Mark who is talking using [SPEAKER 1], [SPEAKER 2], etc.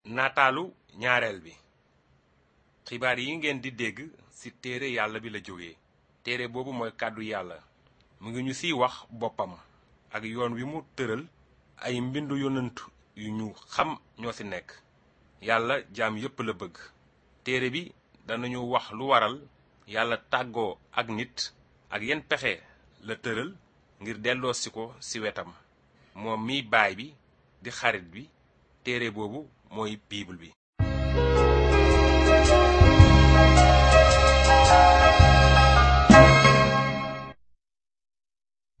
[SPEAKER 1] nataalu ñaareel bi xibaar yi ngeen di dégg ci téere yàlla bi la jóge téere boobu mooy kàddu yàlla mu ngi ñu ciy wax boppam ak yoon wi mu tëral ay mbindu yonent yu ñu xam ñoo ci nekk yàlla jaam yépp la bëgg téere bi danañu wax lu waral yàlla tàggoo ak nit ak yenn pexe la tëral ngir delloosi ko ci wetam moom miy baay bi di xarit bi téere boobu mooy bible bi